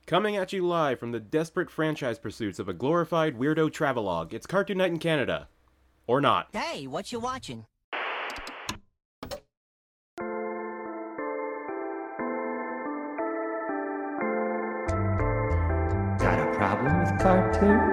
Coming at you live from the desperate franchise pursuits of a glorified weirdo travelogue, it's Cartoon Night in Canada. Or not. Hey, what you watching? Got a problem with cartoon?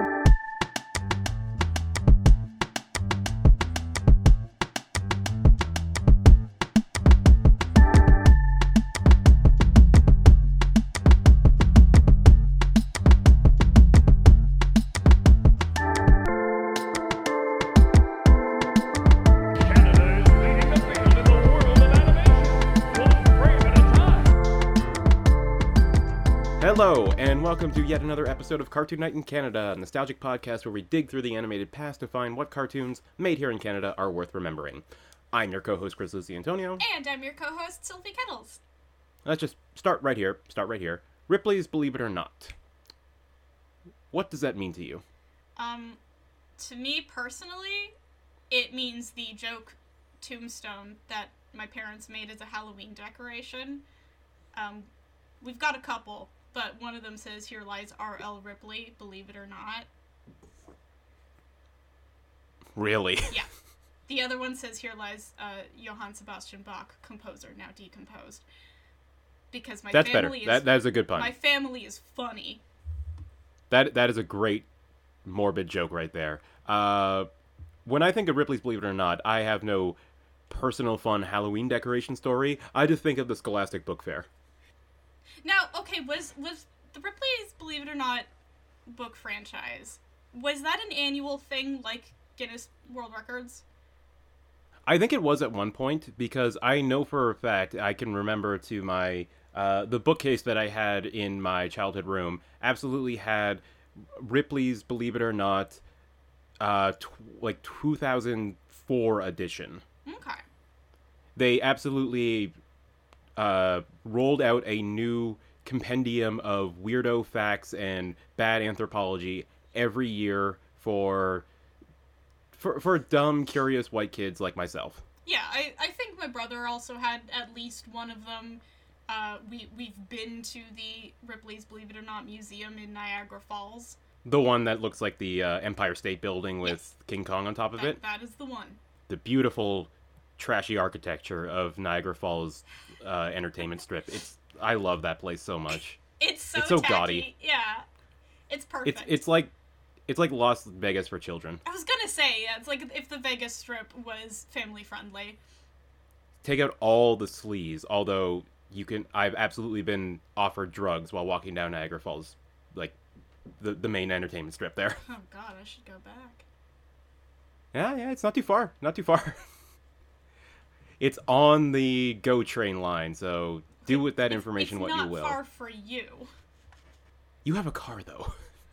Hello, and welcome to yet another episode of Cartoon Night in Canada, a nostalgic podcast where we dig through the animated past to find what cartoons made here in Canada are worth remembering. I'm your co-host, Chris Lucy Antonio. And I'm your co-host, Sylvie Kettles. Let's just start right here. Ripley's Believe It or Not. What does that mean to you? To me personally, it means the joke tombstone that my parents made as a Halloween decoration. We've got a couple, but one of them says, "Here lies R.L. Ripley, believe it or not." Really? Yeah. The other one says, "Here lies Johann Sebastian Bach, composer, now decomposed." Because my That's family better. is... That is a good pun. My family is funny. That is a great morbid joke right there. When I think of Ripley's Believe It or Not, I have no personal fun Halloween decoration story. I just think of the Scholastic Book Fair. Now, okay, was the Ripley's Believe It or Not book franchise, was that an annual thing like Guinness World Records? I think it was at one point, because I know for a fact, I can remember to my, the bookcase that I had in my childhood room absolutely had Ripley's Believe It or Not, like 2004 edition. Okay. They absolutely rolled out a new compendium of weirdo facts and bad anthropology every year for dumb, curious white kids like myself. Yeah, I think my brother also had at least one of them. We've been to the Ripley's Believe It or Not Museum in Niagara Falls. The one that looks like the Empire State Building with Yes. King Kong on top of it. That is the one. The beautiful, trashy architecture of Niagara Falls entertainment strip. I love that place so much. It's so tacky. Gaudy. Yeah. It's perfect. It's like Las Vegas for children. I was gonna say, yeah, it's like if the Vegas Strip was family friendly. Take out all the sleaze, although I've absolutely been offered drugs while walking down Niagara Falls, like the main entertainment strip there. Oh god, I should go back. Yeah, it's not too far. It's on the GO train line, so do with that information what you will. It's not far for you. You have a car, though.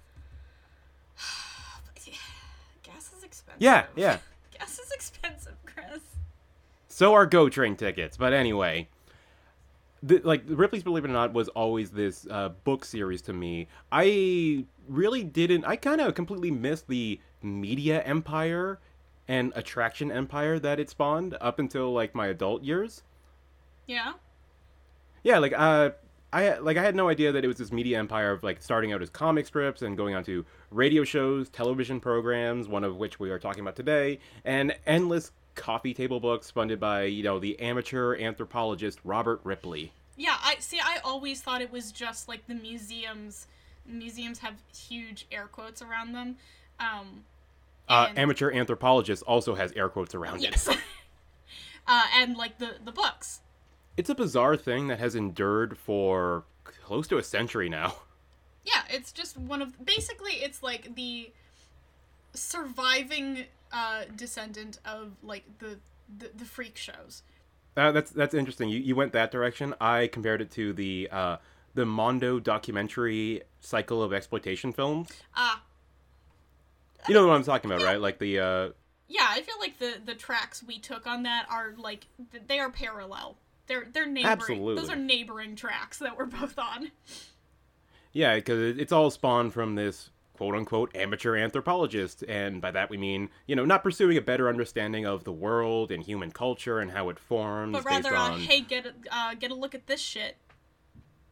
Gas is expensive. Yeah. Gas is expensive, Chris. So are GO train tickets, but anyway. Ripley's Believe It or Not was always this book series to me. I kind of completely missed the media empire and attraction empire that it spawned up until, like, my adult years. Yeah? Yeah, I had no idea that it was this media empire of, like, starting out as comic strips and going on to radio shows, television programs, one of which we are talking about today, and endless coffee table books funded by, the amateur anthropologist Robert Ripley. Yeah, I always thought it was just, like, the museums. Museums have huge air quotes around them. Amateur anthropologist also has air quotes around it. And, like, the books. It's a bizarre thing that has endured for close to a century now. Yeah, it's just basically, it's like the surviving descendant of, like, the freak shows. That's interesting. You went that direction. I compared it to the Mondo documentary cycle of exploitation films. You know what I'm talking about, right? Like the... Yeah, I feel like the tracks we took on that are, like, they are parallel. They're neighboring. Absolutely. Those are neighboring tracks that we're both on. Yeah, because it's all spawned from this quote-unquote amateur anthropologist, and by that we mean, not pursuing a better understanding of the world and human culture and how it forms, but rather, based on... hey, get a look at this shit.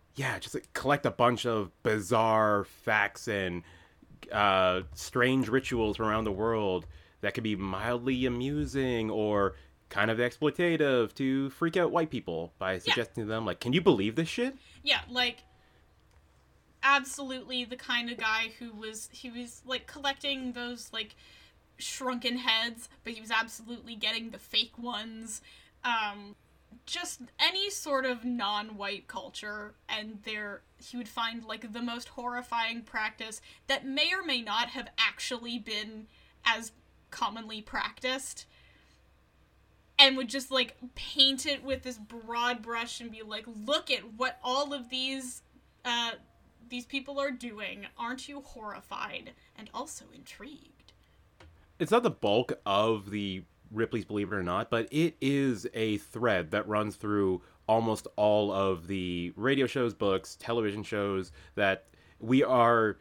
yeah, just like collect a bunch of bizarre facts and strange rituals from around the world that could be mildly amusing or kind of exploitative to freak out white people by suggesting to them, like, can you believe this shit? Yeah, like, absolutely the kind of guy he was, like, collecting those, like, shrunken heads, but he was absolutely getting the fake ones. Just any sort of non-white culture, and he would find, like, the most horrifying practice that may or may not have actually been as commonly practiced, and would just, like, paint it with this broad brush and be like, look at what all of these people are doing. Aren't you horrified? And also intrigued. It's not the bulk of the Ripley's Believe It or Not, but it is a thread that runs through almost all of the radio shows, books, television shows that we are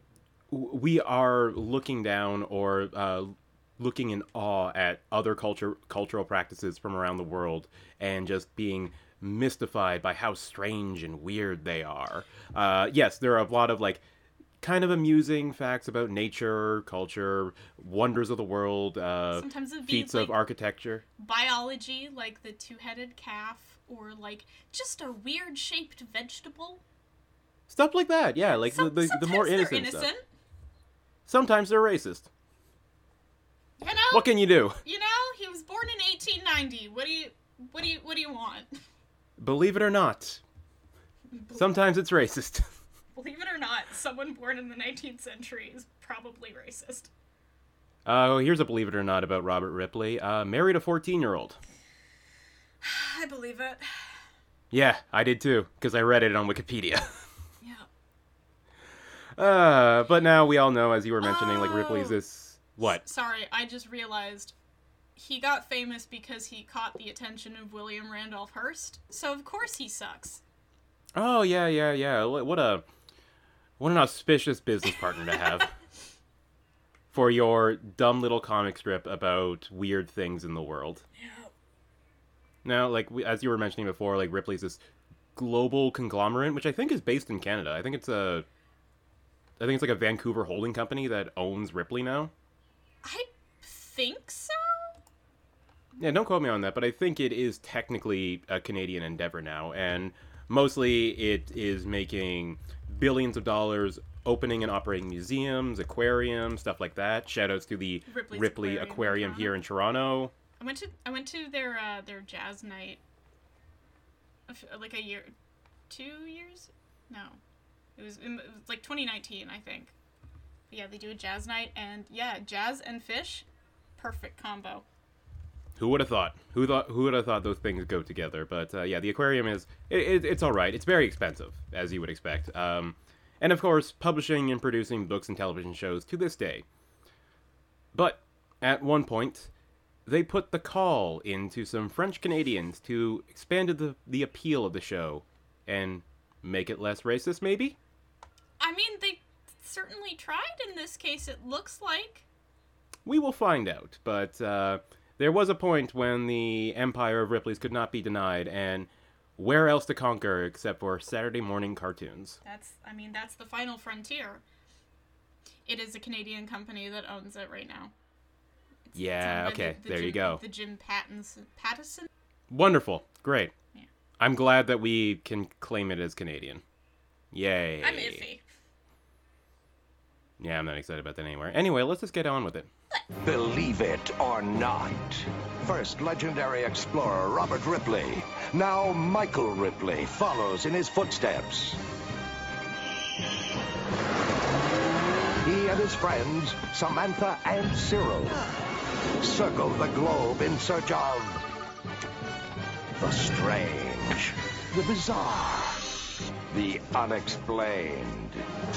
looking down or looking in awe at other cultural practices from around the world and just being mystified by how strange and weird they are. Yes, there are a lot of, like, kind of amusing facts about nature, culture, wonders of the world, Sometimes it'd be, feats like, of architecture. biology, like the two-headed calf, or, like, just a weird-shaped vegetable. Stuff like that, yeah, like the more Sometimes innocent they're stuff. Sometimes they're racist. You know? What can you do? You know, he was born in 1890. What do you want? Believe it or not, sometimes it's racist. Believe it or not, someone born in the 19th century is probably racist. Here's a believe it or not about Robert Ripley. Married a 14-year-old. I believe it. Yeah, I did too, because I read it on Wikipedia. Yeah. But now we all know, as you were mentioning, like, Ripley's this... What? Sorry, I just realized he got famous because he caught the attention of William Randolph Hearst, so of course he sucks. Oh, yeah. What an auspicious business partner to have. For your dumb little comic strip about weird things in the world. Yeah. Now, like, as you were mentioning before, like, Ripley's this global conglomerate, which I think is based in Canada. I think it's like a Vancouver holding company that owns Ripley now. I think so? Yeah, don't quote me on that, but I think it is technically a Canadian endeavor now, and mostly it is making billions of dollars opening and operating museums, aquariums, stuff like that. Shoutouts to the Ripley's Ripley Aquarium here in Toronto. I went to their jazz night like a year, 2 years? No. It was like 2019, I think. But yeah, they do a jazz night, and yeah, jazz and fish, perfect combo. Who would have thought? Who would have thought those things go together? But yeah, the aquarium it's all right. It's very expensive, as you would expect. And of course, publishing and producing books and television shows to this day. But at one point, they put the call into some French Canadians to expand the appeal of the show and make it less racist, maybe? I mean, they certainly tried in this case, it looks like. We will find out, but there was a point when the empire of Ripley's could not be denied, and where else to conquer except for Saturday morning cartoons? That's the final frontier. It is a Canadian company that owns it right now. Yeah, okay, there you go. The Jim Pattison? Wonderful, great. Yeah. I'm glad that we can claim it as Canadian. Yay. I'm iffy. Yeah, I'm not excited about that anywhere. Anyway, let's just get on with it. Believe it or not. First legendary explorer Robert Ripley. Now Michael Ripley follows in his footsteps. He and his friends, Samantha and Cyril, circle the globe in search of the strange, the bizarre, the unexplained.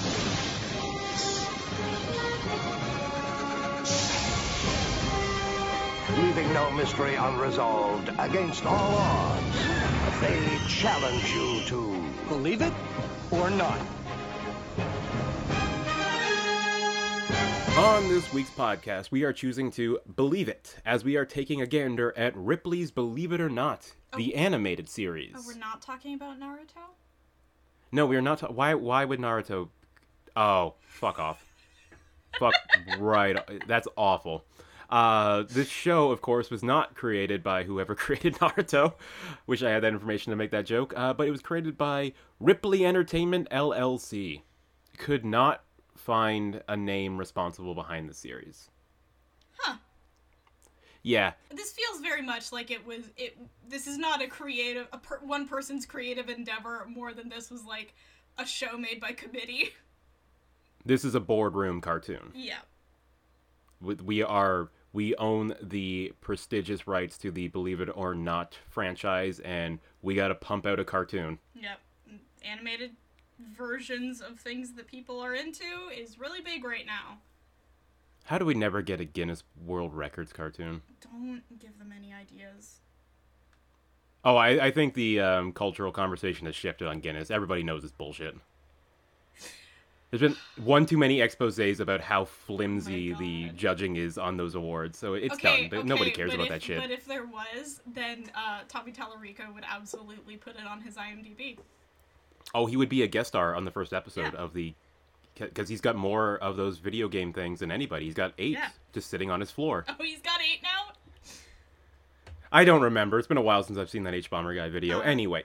Leaving no mystery unresolved, against all odds, they challenge you to believe it or not. On this week's podcast, we are choosing to believe it, as we are taking a gander at Ripley's Believe It or Not, the animated series. Oh, we're not talking about Naruto? No, we are not. Why would Naruto? Oh, fuck off. Fuck right. That's awful. This show, of course, was not created by whoever created Naruto. Wish I had that information to make that joke. But it was created by Ripley Entertainment LLC. Could not find a name responsible behind the series. Huh. Yeah. This feels very much like this is not a creative, one person's creative endeavor more than this was like a show made by committee. This is a boardroom cartoon. Yeah. We own the prestigious rights to the Believe It or Not franchise, and we gotta pump out a cartoon. Yep. Animated versions of things that people are into is really big right now. How do we never get a Guinness World Records cartoon? Don't give them any ideas. Oh, I think the cultural conversation has shifted on Guinness. Everybody knows it's bullshit. There's been one too many exposés about how flimsy the judging is on those awards, so it's done. But nobody cares about that shit. But if there was, then Tommy Tallarico would absolutely put it on his IMDb. Oh, he would be a guest star on the first episode of the... Because he's got more of those video game things than anybody. He's got 8 just sitting on his floor. Oh, he's got 8 now? I don't remember. It's been a while since I've seen that H-Bomber Guy video. Anyway.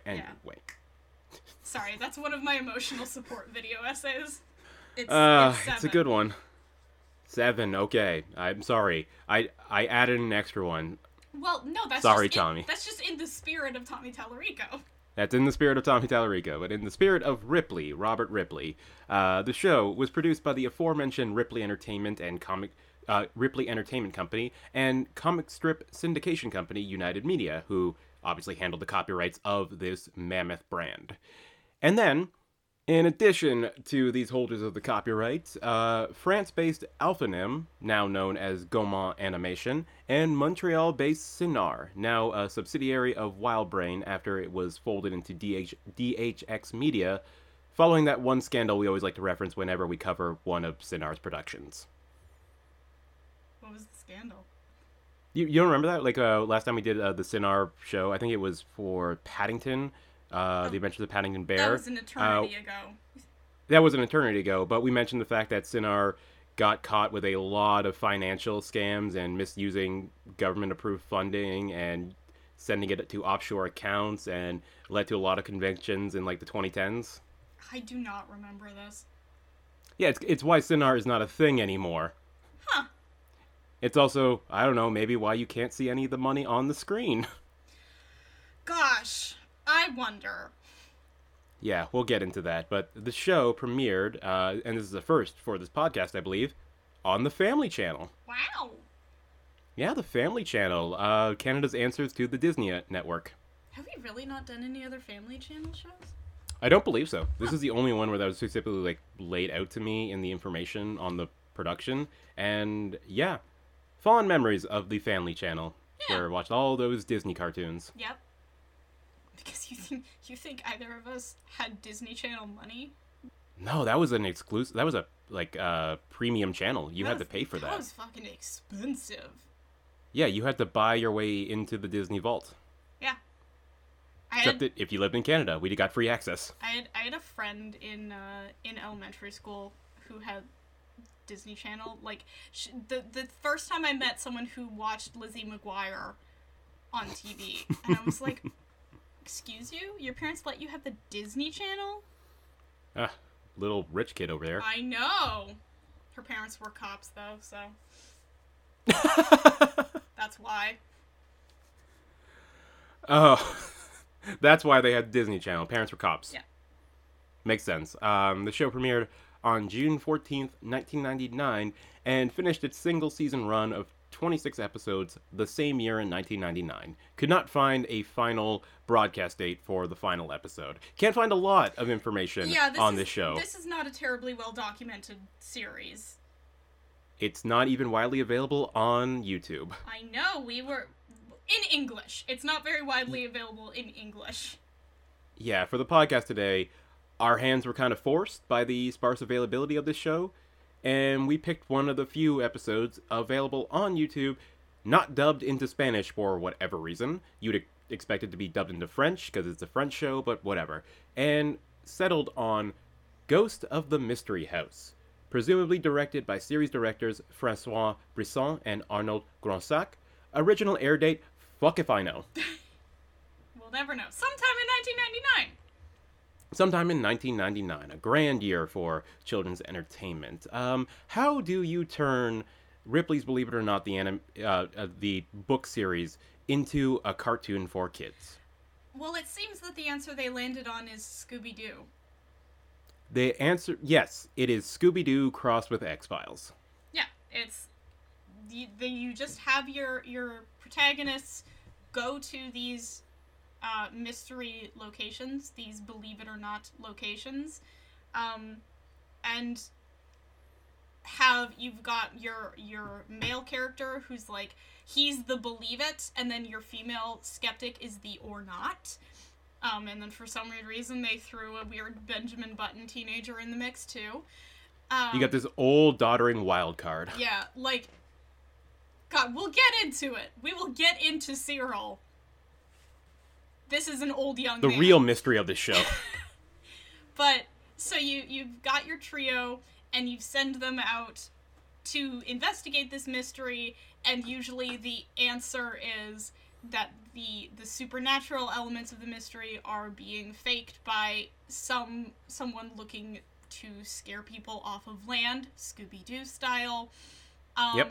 Sorry, that's one of my emotional support video essays. It's a good one. 7, okay. I'm sorry. I added an extra one. Well, no, that's sorry, just Tommy. That's just in the spirit of Tommy Tallarico. That's in the spirit of Tommy Tallarico, but in the spirit of Ripley, Robert Ripley. The show was produced by the aforementioned Ripley Entertainment and Ripley Entertainment Company and comic strip syndication company United Media, who obviously handled the copyrights of this mammoth brand. And then, in addition to these holders of the copyrights, France-based Alphanim, now known as Gaumont Animation, and Montreal-based Cinar, now a subsidiary of WildBrain after it was folded into DHX Media, following that one scandal we always like to reference whenever we cover one of Cinar's productions. What was the scandal? You don't remember that? Like, last time we did the Cinar show, I think it was for Paddington, The Adventures of Paddington Bear. That was an eternity ago. That was an eternity ago, but we mentioned the fact that Cinar got caught with a lot of financial scams and misusing government-approved funding and sending it to offshore accounts and led to a lot of convictions in, like, the 2010s. I do not remember this. Yeah, it's why Cinar is not a thing anymore. Huh. It's also, I don't know, maybe why you can't see any of the money on the screen. Gosh, I wonder. Yeah, we'll get into that. But the show premiered, and this is the first for this podcast, I believe, on the Family Channel. Wow. Yeah, the Family Channel, Canada's answers to the Disney network. Have we really not done any other Family Channel shows? I don't believe so. This is the only one where that was specifically, like, laid out to me in the information on the production. And, yeah, fond memories of the Family Channel, where I watched all those Disney cartoons. Yep. Because you think either of us had Disney Channel money? No, that was an exclusive. That was a premium channel. You had to pay for that. That was fucking expensive. Yeah, you had to buy your way into the Disney vault. Yeah. Except that if you lived in Canada, we got free access. I had a friend in elementary school who had Disney Channel. Like, the first time I met someone who watched Lizzie McGuire on TV, and I was like, excuse you? Your parents let you have the Disney Channel? Little rich kid over there. I know. Her parents were cops, though, so... That's why. Oh, that's why they had Disney Channel. Parents were cops. Yeah. Makes sense. The show premiered on June 14th, 1999, and finished its single-season run of 26 episodes the same year in 1999. Could not find a final broadcast date for the final episode. Can't find a lot of information on this show. This is not a terribly well-documented series. It's not even widely available on YouTube. I know, we were... In English. It's not very widely available in English. Yeah, for the podcast today, our hands were kind of forced by the sparse availability of this show, and we picked one of the few episodes available on YouTube, not dubbed into Spanish for whatever reason. You'd expect it to be dubbed into French, because it's a French show, but whatever. And settled on Ghost of the Mystery House, presumably directed by series directors Francois Brisson and Arnold Grossac. Original air date, fuck if I know. We'll never know. Sometime in 1999. Sometime in 1999, a grand year for children's entertainment. How do you turn Ripley's Believe It or Not, the book series, into a cartoon for kids? Well, it seems that the answer they landed on is Scooby-Doo. The answer, yes, it is Scooby-Doo crossed with X-Files. Yeah, it's you just have your protagonists go to these mystery locations, these Believe It or Not locations, and you've got your male character who's like, he's the believe it, and then your female skeptic is the or not. And then for some weird reason they threw a weird Benjamin Button teenager in the mix too. You got this old doddering wild card. Yeah, like, God, we'll get into it. We will get into Cyril. This is an old young man. The real mystery of this show. But, so you've got your trio, and you send them out to investigate this mystery, and usually the answer is that the supernatural elements of the mystery are being faked by someone looking to scare people off of land, Scooby-Doo style. Yep.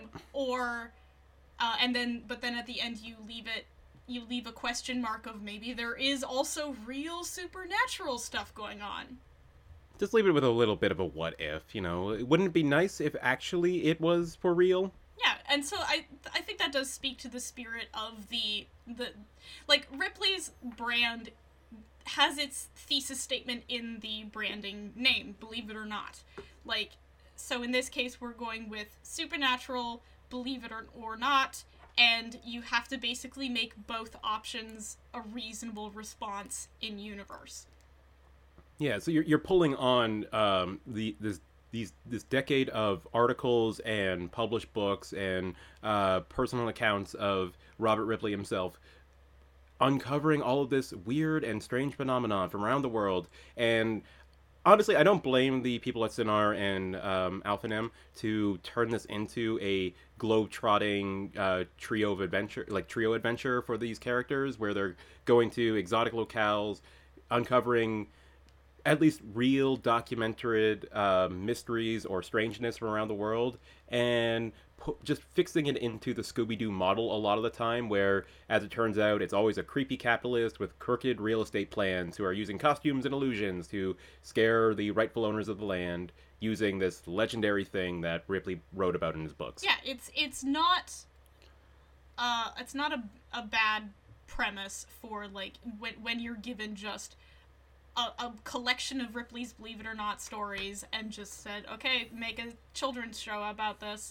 But then at the end you leave a question mark of maybe there is also real supernatural stuff going on. Just leave it with a little bit of a what if, Wouldn't it be nice if actually it was for real? Yeah, and so I think that does speak to the spirit of the like, Ripley's brand has its thesis statement in the branding name, Believe It or Not. Like, so in this case we're going with supernatural, believe it or not, and you have to basically make both options a reasonable response in universe. Yeah, so you're pulling on this decade of articles and published books and personal accounts of Robert Ripley himself, uncovering all of this weird and strange phenomenon from around the world. And honestly, I don't blame the people at Cinar and Alphanem to turn this into a globe-trotting trio adventure for these characters, where they're going to exotic locales, uncovering at least real documented mysteries or strangeness from around the world, and just fixing it into the Scooby-Doo model a lot of the time, where, as it turns out, it's always a creepy capitalist with crooked real estate plans who are using costumes and illusions to scare the rightful owners of the land, using this legendary thing that Ripley wrote about in his books. Yeah, it's not a bad premise for, like, when you're given just a collection of Ripley's Believe It or Not stories and just said, okay, make a children's show about this.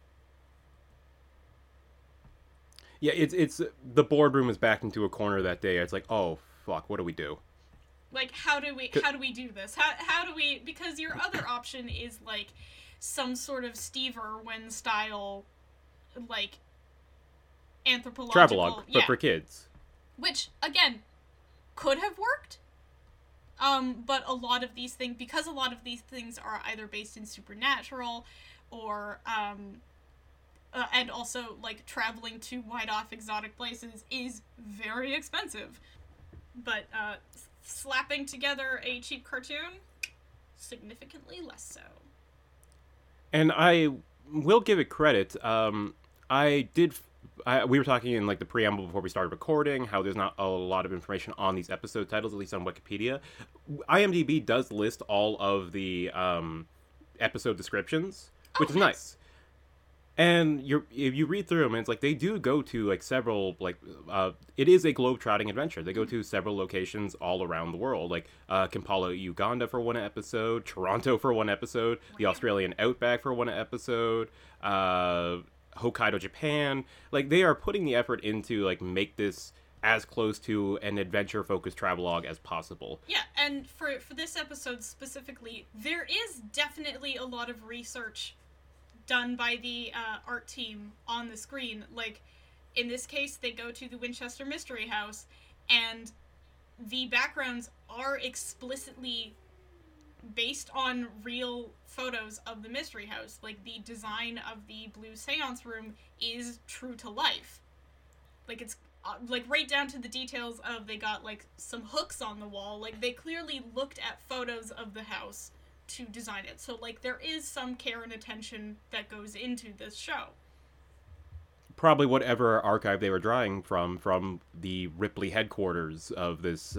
Yeah, it's the boardroom is backed into a corner that day. It's like, oh fuck, what do we do? Like, how do we do this? How do we, because your other option is like some sort of Steve Irwin style, like, anthropological travelogue, but for kids. Which, again, could have worked. But a lot of these things, because a lot of these things are either based in supernatural or, and also, like, traveling to wide-off exotic places is very expensive. But, slapping together a cheap cartoon, significantly less so. And I will give it credit. We were talking in, like, the preamble before we started recording, how there's not a lot of information on these episode titles, at least on Wikipedia. IMDb does list all of the episode descriptions, which is nice. And if you read through them, and it's like they do go to, like, several, like, it is a globe-trotting adventure. They go to several locations all around the world, like Kampala, Uganda for one episode, Toronto for one episode, the Australian outback for one episode, Hokkaido, Japan. Like, they are putting the effort into, like, make this as close to an adventure-focused travelogue as possible. Yeah, and for this episode specifically, there is definitely a lot of research done by the art team on the screen. Like, in this case, they go to the Winchester Mystery House, and the backgrounds are explicitly based on real photos of the Mystery House. Like, the design of the blue seance room is true to life. Like, it's, like, right down to the details of, they got, like, some hooks on the wall. Like, they clearly looked at photos of the house to design it. So, like, there is some care and attention that goes into this show. Probably whatever archive they were drawing from the Ripley headquarters of this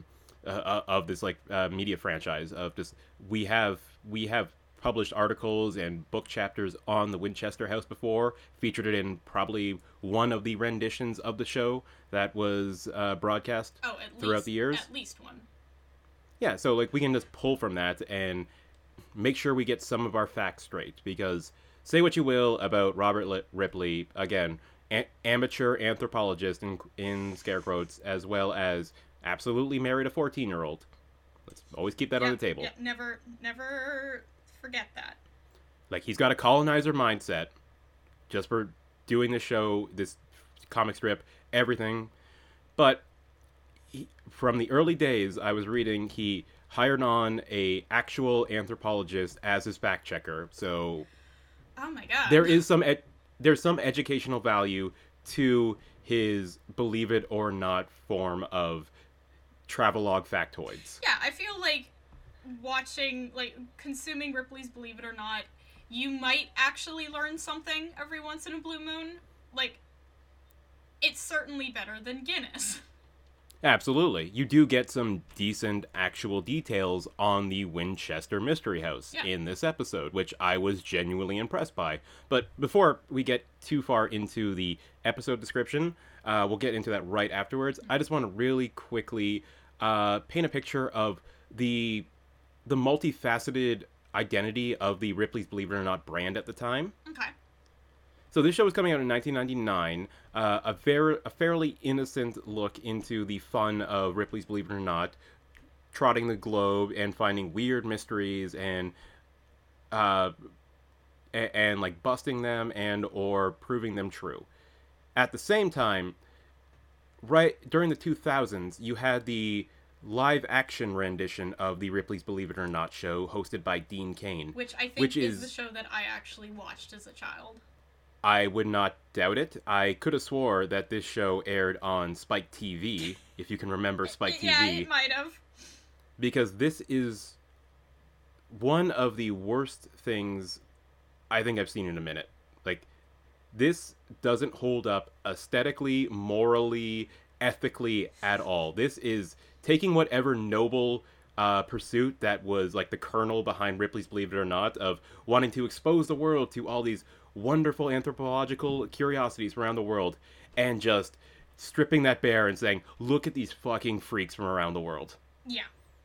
media franchise. Of just we have published articles and book chapters on the Winchester House before, featured it in probably one of the renditions of the show that was broadcast throughout the years. At least one. Yeah, so like we can just pull from that and make sure we get some of our facts straight, because say what you will about Robert Ripley, again, amateur anthropologist in scare quotes, as well as absolutely married a 14-year-old. Let's always keep that on the table. Yeah, never forget that. Like, he's got a colonizer mindset just for doing this show, this comic strip, everything. But from the early days, I was reading, he hired on a actual anthropologist as his fact checker. So, oh my god, there's some educational value to his believe it or not form of travelogue factoids. Yeah, I feel like consuming Ripley's Believe It or Not, you might actually learn something every once in a blue moon. Like, it's certainly better than Guinness. Absolutely. You do get some decent actual details on the Winchester Mystery House in this episode, which I was genuinely impressed by. But before we get too far into the episode description, we'll get into that right afterwards. I just want to really quickly paint a picture of the multifaceted identity of the Ripley's Believe It or Not brand at the time. Okay. So this show was coming out in 1999, a fairly innocent look into the fun of Ripley's Believe It or Not, trotting the globe and finding weird mysteries and like busting them and or proving them true. At the same time, right during the 2000s, you had the live-action rendition of the Ripley's Believe It or Not show, hosted by Dean Cain. Which I think is the show that I actually watched as a child. I would not doubt it. I could have swore that this show aired on Spike TV, if you can remember Spike TV. Yeah, it might have. Because this is one of the worst things I think I've seen in a minute. Like, this doesn't hold up aesthetically, morally, ethically at all. This is taking whatever noble pursuit that was like the kernel behind Ripley's Believe It or Not, of wanting to expose the world to all these wonderful anthropological curiosities around the world, and just stripping that bare and saying, look at these fucking freaks from around the world. Yeah.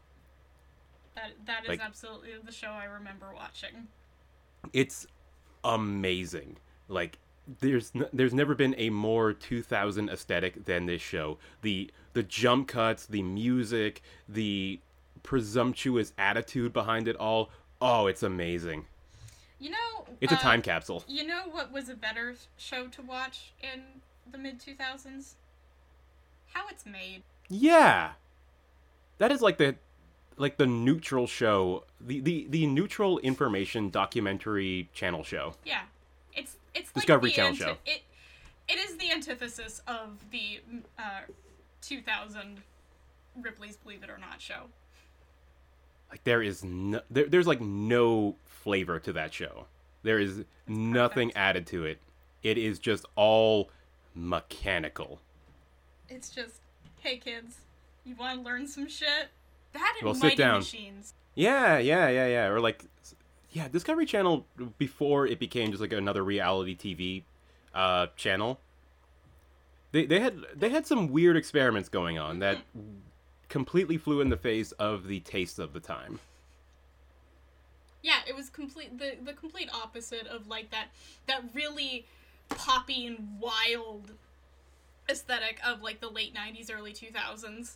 That is absolutely the show I remember watching. It's amazing. Like, there's never been a more 2000 aesthetic than this show. The jump cuts, the music, the presumptuous attitude behind it all. Oh, it's amazing. You know, it's a time capsule. You know what was a better show to watch in the mid-2000s? How It's Made. Yeah. That is like the neutral show, the neutral information documentary channel show. Yeah. It's Discovery like Channel show. It is the antithesis of the 2000 Ripley's Believe It or Not show. Like, there's like no flavor to that show. There is nothing added to it. It is just all mechanical. It's just, hey kids, you want to learn some shit? That and sit Mighty down. Machines. Yeah. Or like, yeah, Discovery Channel, before it became just like another reality TV channel, they had some weird experiments going on that completely flew in the face of the taste of the time. Yeah, it was the complete opposite of like that really poppy and wild aesthetic of like the late 90s, early 2000s.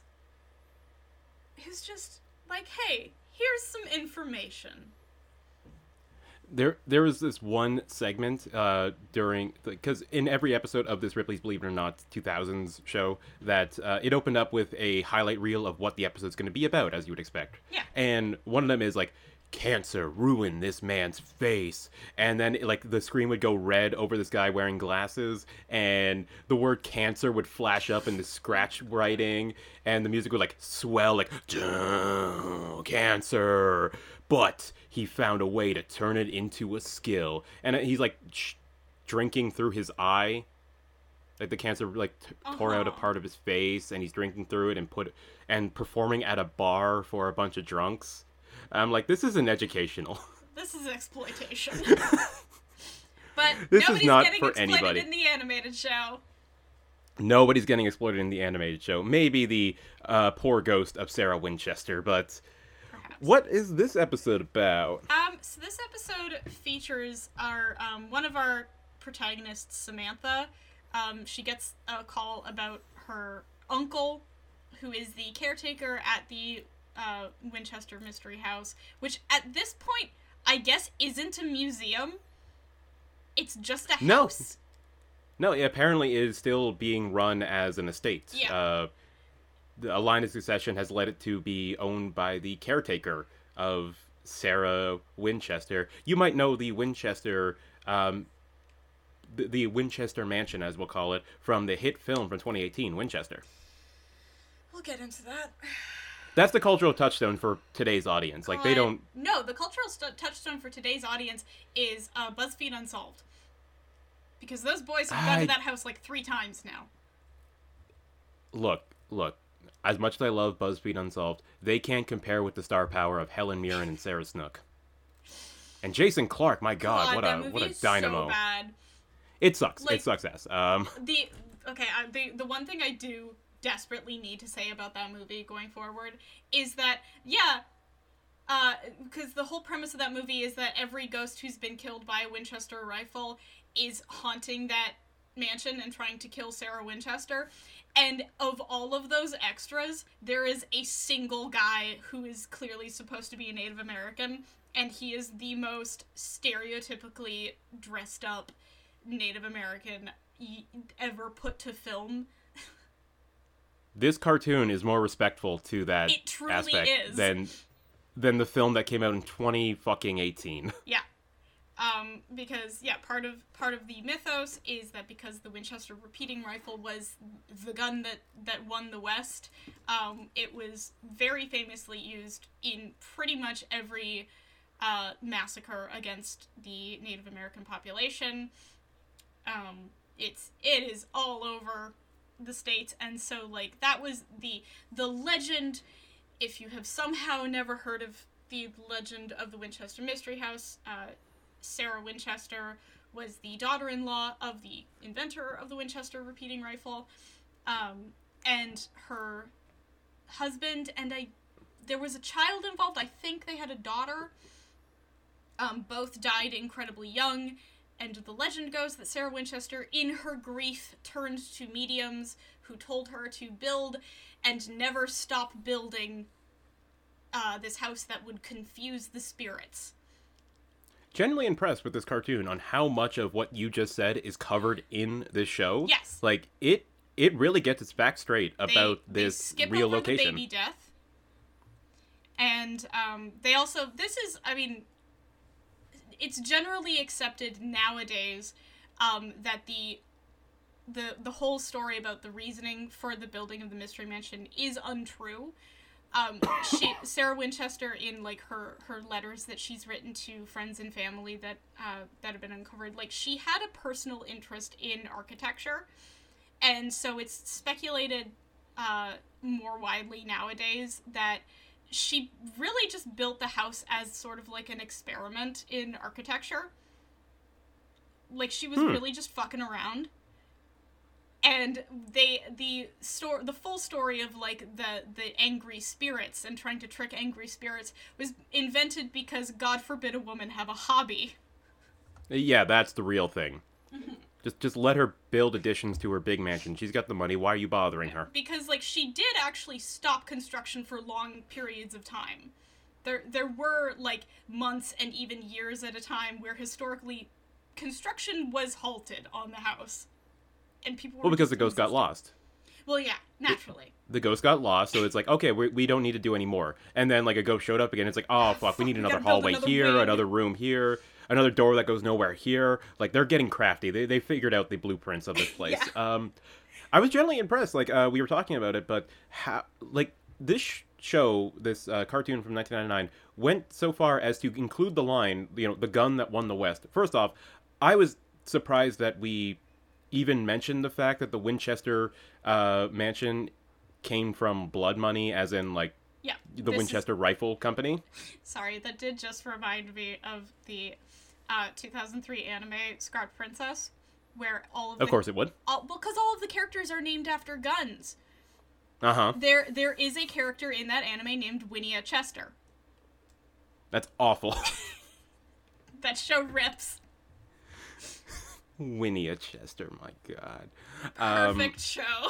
It's just like, hey, here's some information. There was this one segment during, because in every episode of this Ripley's Believe It or Not 2000s show, that it opened up with a highlight reel of what the episode's going to be about, as you would expect. Yeah. And one of them is like, cancer ruined this man's face, and then like the screen would go red over this guy wearing glasses, and the word cancer would flash up in the scratch writing, and the music would like swell like cancer, but he found a way to turn it into a skill. And he's like drinking through his eye, like the cancer like tore out a part of his face, and he's drinking through it and performing at a bar for a bunch of drunks. I'm like, this isn't educational. This is exploitation. But this nobody's is not getting for exploited anybody. in the animated show. Nobody's getting exploited in the animated show. Maybe the poor ghost of Sarah Winchester, but Perhaps. what is this episode about? So this episode features our one of our protagonists, Samantha. She gets a call about her uncle, who is the caretaker at the Winchester Mystery House, which at this point, I guess, isn't a museum. It's just a house. No, it apparently is still being run as an estate. Yeah. A line of succession has led it to be owned by the caretaker of Sarah Winchester. You might know the Winchester, the Winchester Mansion, as we'll call it, from the hit film from 2018, Winchester. We'll get into that. That's the cultural touchstone for today's audience. Like, they don't... No, the cultural touchstone for today's audience is BuzzFeed Unsolved. Because those boys have gone to that house like 3 times now. Look. As much as I love BuzzFeed Unsolved, they can't compare with the star power of Helen Mirren and Sarah Snook. And Jason Clarke, my God, what a dynamo. So bad. It sucks. Like, it sucks ass. The one thing I do desperately need to say about that movie going forward is that, because the whole premise of that movie is that every ghost who's been killed by a Winchester rifle is haunting that mansion and trying to kill Sarah Winchester. And of all of those extras, there is a single guy who is clearly supposed to be a Native American, and he is the most stereotypically dressed up Native American ever put to film. This cartoon is more respectful to that It truly aspect is. than the film that came out in 2018. Yeah. Because part of the mythos is that because the Winchester repeating rifle was the gun that won the West, it was very famously used in pretty much every massacre against the Native American population. It is all over the States, and so like that was the legend. If you have somehow never heard of the legend of the Winchester Mystery House, Sarah Winchester was the daughter-in-law of the inventor of the Winchester repeating rifle, and her husband there was a child involved. I think they had a daughter. Both died incredibly young. And the legend goes that Sarah Winchester, in her grief, turned to mediums who told her to build and never stop building this house that would confuse the spirits. Genuinely impressed with this cartoon on how much of what you just said is covered in this show. Yes. Like, it really gets its facts straight about they this skip real over location. the baby death. And they also, it's generally accepted nowadays that the whole story about the reasoning for the building of the Mystery Mansion is untrue. Sarah Winchester, in like her letters that she's written to friends and family that have been uncovered, like she had a personal interest in architecture, and so it's speculated more widely nowadays that she really just built the house as sort of like an experiment in architecture. Like she was really just fucking around. And the full story of like the angry spirits and trying to trick angry spirits was invented because God forbid a woman have a hobby. Yeah, that's the real thing. Just let her build additions to her big mansion. She's got the money. Why are you bothering her? Because like she did actually stop construction for long periods of time. there were, like, months and even years at a time where historically construction was halted on the house. And people were because the ghost got lost. Well, yeah, naturally. The ghost got lost, so it's like, okay, we don't need to do any more. And then, like, a ghost showed up again. It's like, oh, fuck, we need another gotta build hallway another here, wing. another room here, another door that goes nowhere here. Like, they're getting crafty. They figured out the blueprints of this place. Yeah. I was generally impressed. Like, we were talking about it, but this show, this cartoon from 1999, went so far as to include the line, the gun that won the West. First off, I was surprised that we even mentioned the fact that the Winchester mansion came from blood money, as in, like, the Winchester Rifle Company. Sorry, that did just remind me of the 2003 anime Scarlet Princess, where Of course it would. Because all of the characters are named after guns. Uh-huh. There is a character in that anime named Winnia Chester. That's awful. That show rips. Winnia Chester, my god. Perfect show.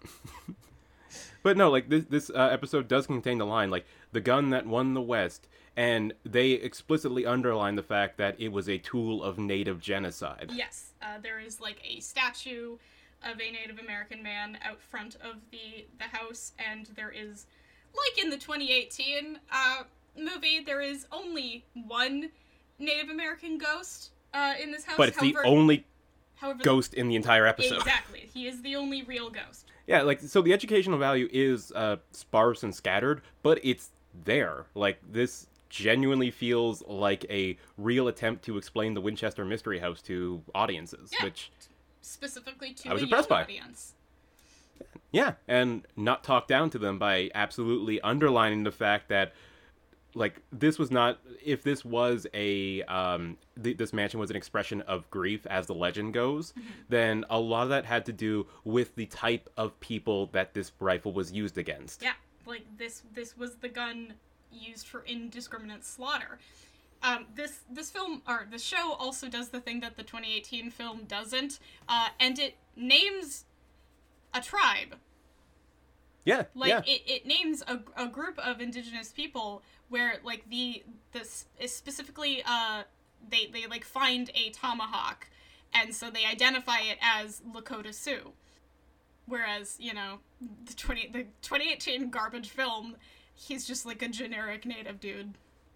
But no, like, this episode does contain the line, like, the gun that won the West, and they explicitly underline the fact that it was a tool of native genocide. Yes, there is, like, a statue of a Native American man out front of the house, and there is, like in the 2018 movie, there is only one Native American ghost in this house. But it's the only however, ghost in the entire episode. Exactly. He is the only real ghost. Yeah, like, so the educational value is sparse and scattered, but it's there. Like, this genuinely feels like a real attempt to explain the Winchester Mystery House to audiences, which specifically to I was a impressed young by. audience. Yeah, and not talk down to them by absolutely underlining the fact that, like, this was not, if this was a, this mansion was an expression of grief, as the legend goes, then a lot of that had to do with the type of people that this rifle was used against. Yeah, like, this was the gun used for indiscriminate slaughter. This film, or the show, also does the thing that the 2018 film doesn't, and it names a tribe. Yeah, Like, yeah. it names a group of indigenous people where, like, this is specifically, they like, find a tomahawk, and so they identify it as Lakota Sioux. Whereas, the 2018 garbage film, he's just, like, a generic native dude.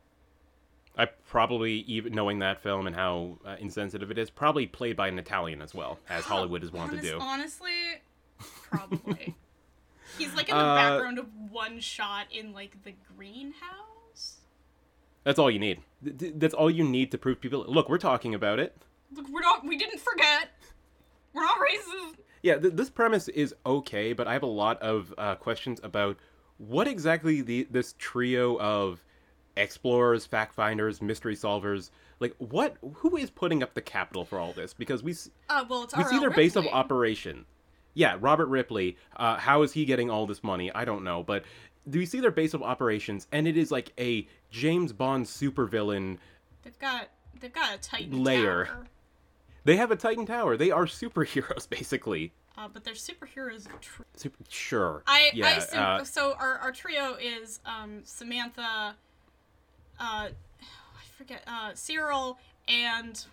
I probably, even knowing that film and how insensitive it is, probably played by an Italian as well, as Hollywood is wont to do. Honestly, probably. He's, like, in the background of one shot in, like, the greenhouse? That's all you need. That's all you need to prove people, look, we're talking about it. Look, we didn't forget. We're not racist. Yeah, this premise is okay, but I have a lot of questions about what exactly this trio of explorers, fact finders, mystery solvers, like, who is putting up the capital for all this? Because we see their base of operation. Yeah, Robert Ripley. How is he getting all this money? I don't know, but do we see their base of operations? And it is like a James Bond supervillain. They've got a Titan layer. Tower. They have a Titan Tower. They are superheroes, basically. But they're superheroes. Sure. I assume, so our trio is Samantha, I forget, Cyril, and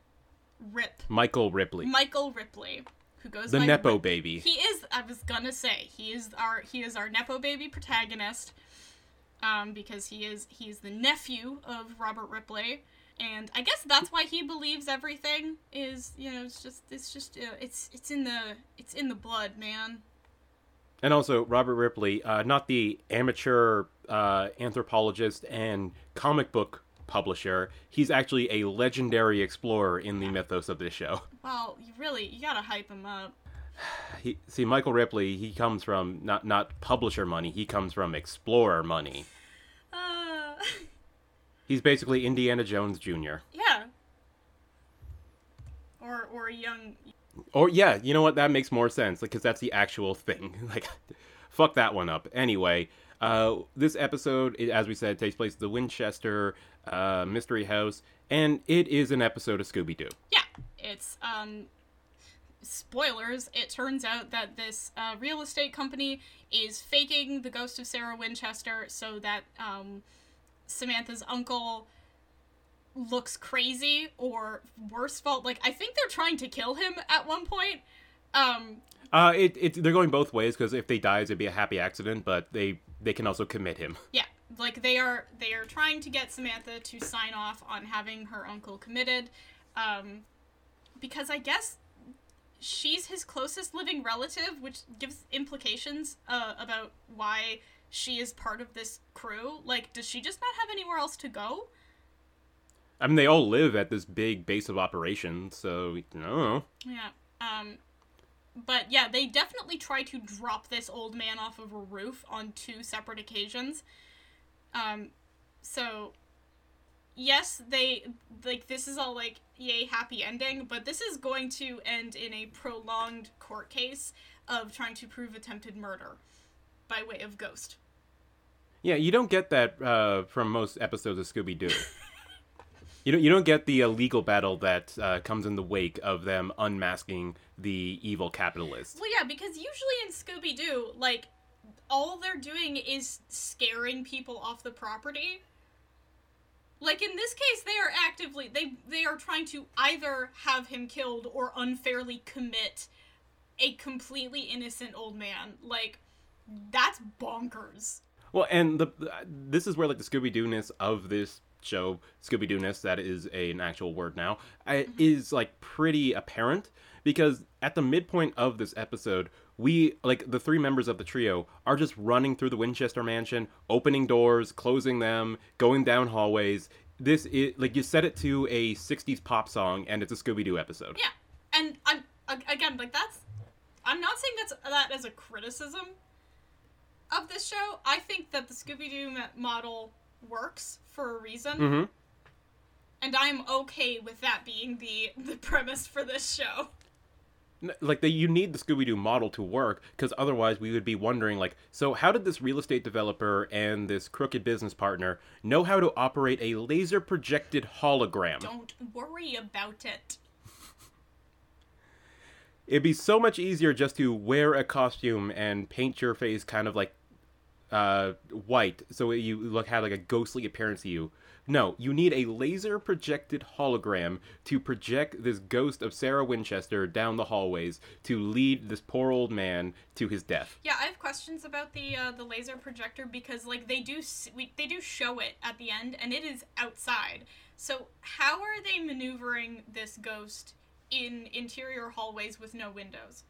Michael Ripley. Michael Ripley, who goes the by Nepo baby. He is. I was gonna say he is our Nepo baby protagonist, because he's the nephew of Robert Ripley. And I guess that's why he believes everything is, it's in the blood, man. And also, Robert Ripley, not the amateur anthropologist and comic book publisher. He's actually a legendary explorer in the mythos of this show. Well, you gotta hype him up. Michael Ripley, he comes from not publisher money. He comes from explorer money. He's basically Indiana Jones Jr. Yeah. Or a young... Or, yeah, you know what? That makes more sense, because that's the actual thing. Like, fuck that one up. Anyway, this episode, as we said, takes place at the Winchester Mystery House, and it is an episode of Scooby-Doo. Yeah, it's, spoilers, it turns out that this real estate company is faking the ghost of Sarah Winchester so that, Samantha's uncle looks crazy, or worse, I think they're trying to kill him at one point. They're going both ways, because if they dies, it'd be a happy accident, but they can also commit him. Yeah, they are trying to get Samantha to sign off on having her uncle committed, because I guess she's his closest living relative, which gives implications about why she is part of this crew. Does she just not have anywhere else to go? I mean, they all live at this big base of operations, so I don't know. Yeah. But yeah, they definitely try to drop this old man off of a roof on 2 separate occasions. So yes, this is all yay, happy ending, but this is going to end in a prolonged court case of trying to prove attempted murder by way of ghost. Yeah, you don't get that from most episodes of Scooby-Doo. You don't get the legal battle that comes in the wake of them unmasking the evil capitalist. Well, yeah, because usually in Scooby-Doo, all they're doing is scaring people off the property. In this case, they are actively, they are trying to either have him killed or unfairly commit a completely innocent old man. That's bonkers. Well, and this is where, the Scooby-Doo-ness of this show, Scooby-Doo-ness, that is an actual word now, is, pretty apparent, because at the midpoint of this episode, we, the 3 members of the trio, are just running through the Winchester mansion, opening doors, closing them, going down hallways. This is, you set it to a 60s pop song, and it's a Scooby-Doo episode. Yeah, and I'm not saying that as a criticism of this show. I think that the Scooby-Doo model works for a reason. Mm-hmm. And I'm okay with that being the premise for this show. You need the Scooby-Doo model to work, because otherwise we would be wondering, so how did this real estate developer and this crooked business partner know how to operate a laser-projected hologram? Don't worry about it. It'd be so much easier just to wear a costume and paint your face kind of white, so you have a ghostly appearance to you. No, you need a laser-projected hologram to project this ghost of Sarah Winchester down the hallways to lead this poor old man to his death. Yeah, I have questions about the laser projector, because they do show it at the end, and it is outside. So how are they maneuvering this ghost in interior hallways with no windows?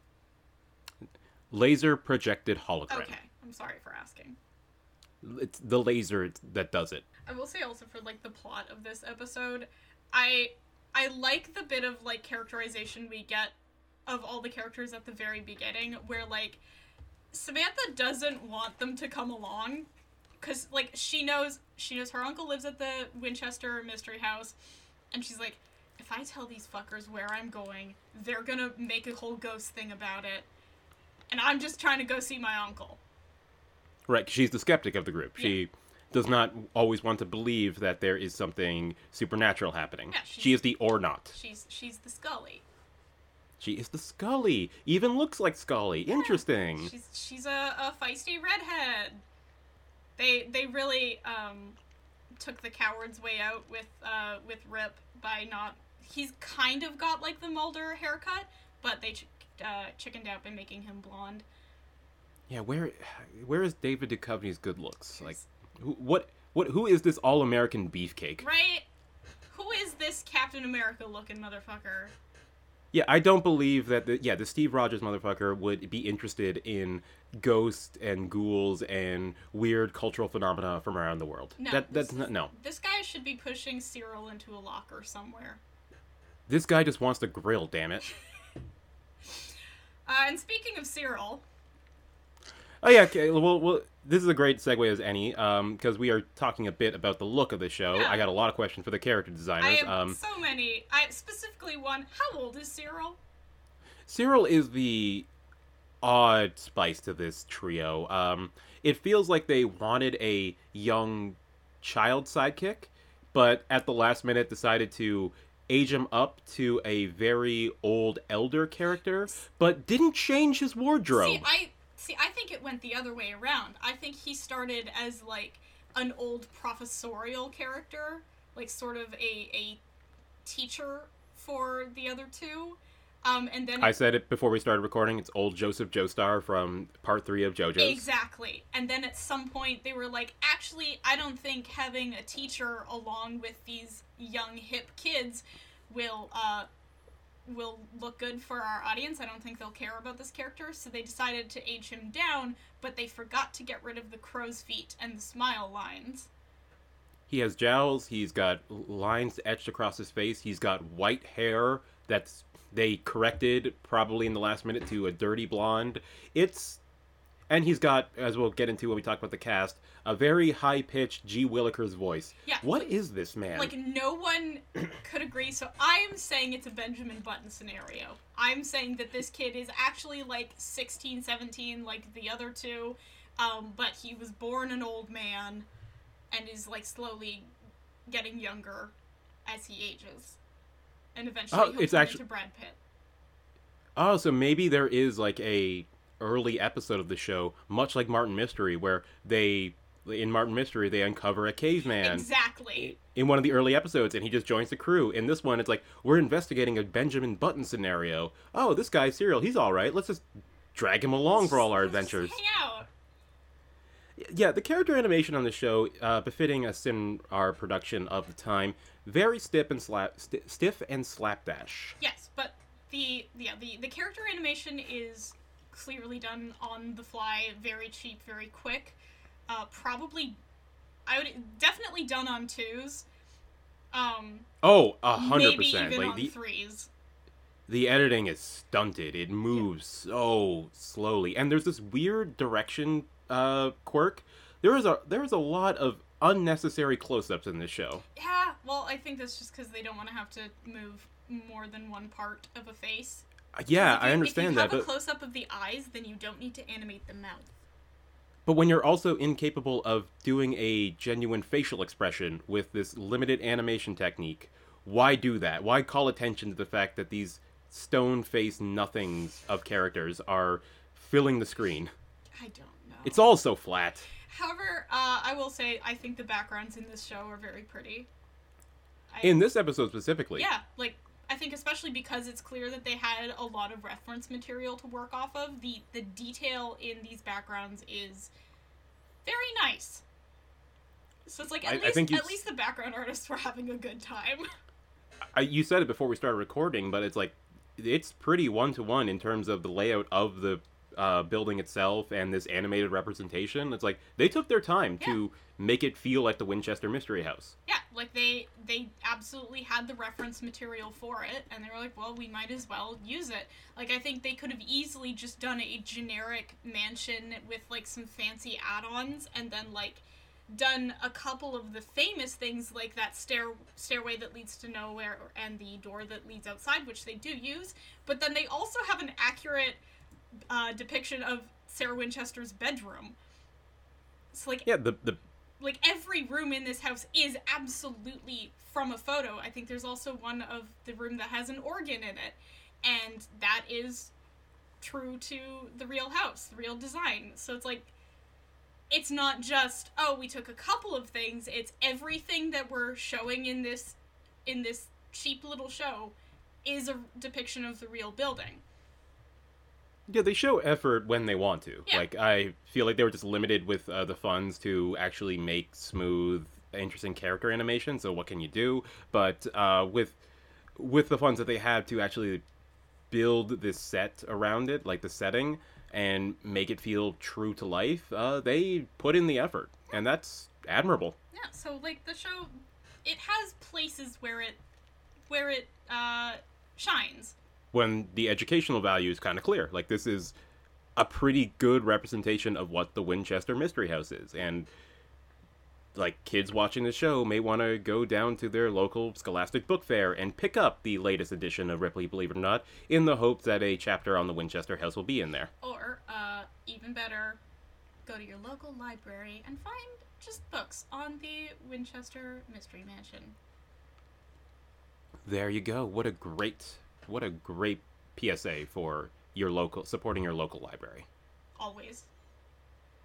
Laser-projected hologram. Okay, I'm sorry for asking. It's the laser that does it. I will say also for the plot of this episode, I like the bit of characterization we get of all the characters at the very beginning, where Samantha doesn't want them to come along, because she knows her uncle lives at the Winchester Mystery House, and she's like, if I tell these fuckers where I'm going, they're gonna make a whole ghost thing about it, and I'm just trying to go see my uncle. Right, she's the skeptic of the group. Yeah. She does not always want to believe that there is something supernatural happening. Yeah, she is the or not. She's the Scully. She is the Scully. Even looks like Scully. Yeah. Interesting. She's a feisty redhead. They really took the coward's way out with Rip by not. He's kind of got the Mulder haircut, but they chickened out by making him blonde. Yeah, where is David Duchovny's good looks? Who is this all-American beefcake? Right? Who is this Captain America looking motherfucker? Yeah, I don't believe that the Steve Rogers motherfucker would be interested in ghosts and ghouls and weird cultural phenomena from around the world. No, No. This guy should be pushing Cyril into a locker somewhere. This guy just wants to grill, damn it. And speaking of Cyril... Oh yeah, okay, well, this is a great segue as any, because we are talking a bit about the look of the show. Yeah. I got a lot of questions for the character designers. I have so many. Specifically one, how old is Cyril? Cyril is the odd spice to this trio. It feels like they wanted a young child sidekick, but at the last minute decided to age him up to a very old elder character, but didn't change his wardrobe. See, I think it went the other way around. I think he started as an old professorial character, like sort of a teacher for the other two. And then I said it before we started recording. It's old Joseph Joestar from Part 3 of JoJo's. Exactly. And then at some point they were like, actually, I don't think having a teacher along with these young hip kids will look good for our audience. I don't think they'll care about this character. So they decided to age him down, but they forgot to get rid of the crow's feet and the smile lines. He has jowls. He's got lines etched across his face. He's got white hair that's they corrected probably in the last minute to a dirty blonde. And he's got, as we'll get into when we talk about the cast, a very high-pitched G. Willikers voice. Yeah. What is this man? Like, no one could agree. So I'm saying it's a Benjamin Button scenario. I'm saying that this kid is actually, like, 16, 17, like the other two, but he was born an old man and is, like, slowly getting younger as he ages. And eventually he'll turn into Brad Pitt. Oh, so maybe there is, like, a early episode of the show, much like Martin Mystery, where in Martin Mystery, they uncover a caveman. Exactly. In one of the early episodes, and he just joins the crew. In this one, it's like, we're investigating a Benjamin Button scenario. Oh, this guy's serial. He's all right. Let's just drag him along for all our adventures. Hang out. Yeah, the character animation on the show, befitting a Cinar production of the time, very stiff and slapdash. Yes, but the character animation is clearly done on the fly, very cheap, very quick. Definitely done on 2s. 100%. Maybe even like, on 3s. The editing is stunted. It moves so slowly, and there's this weird direction quirk. There is a lot of unnecessary close-ups in this show. Yeah, well, I think that's just because they don't want to have to move more than one part of a face. Yeah, I understand that. If you have a close-up of the eyes, then you don't need to animate the mouth. But when you're also incapable of doing a genuine facial expression with this limited animation technique, why do that? Why call attention to the fact that these stone-faced nothings of characters are filling the screen? I don't know. It's all so flat. However, I will say I think the backgrounds in this show are very pretty. In this episode specifically. Yeah, like, I think especially because it's clear that they had a lot of reference material to work off of, the detail in these backgrounds is very nice. So it's like, at least the background artists were having a good time. You said it before we started recording, but it's like, it's pretty one-to-one in terms of the layout of the building itself and this animated representation. It's like, they took their time to make it feel like the Winchester Mystery House. Yeah, like they absolutely had the reference material for it, and they were like, well, we might as well use it. Like, I think they could have easily just done a generic mansion with, like, some fancy add-ons, and then, like, done a couple of the famous things, like that stairway that leads to nowhere and the door that leads outside, which they do use, but then they also have an accurate depiction of Sarah Winchester's bedroom. So, like, yeah, like, every room in this house is absolutely from a photo. I think there's also one of the room that has an organ in it, and that is true to the real house, the real design. So it's like, it's not just, oh, we took a couple of things, it's everything that we're showing in this cheap little show is a depiction of the real building. Yeah, they show effort when they want to. Yeah. Like, I feel like they were just limited with the funds to actually make smooth, interesting character animation, so what can you do? But with the funds that they had to actually build this set around it, like the setting, and make it feel true to life, they put in the effort, and that's admirable. Yeah, so, like, the show, it has places where it shines. When the educational value is kind of clear. Like, this is a pretty good representation of what the Winchester Mystery House is. And, like, kids watching the show may want to go down to their local Scholastic Book Fair and pick up the latest edition of Ripley, Believe It or Not, in the hope that a chapter on the Winchester House will be in there. Or, even better, go to your local library and find just books on the Winchester Mystery Mansion. There you go. What a great PSA for your local, supporting your local library. Always.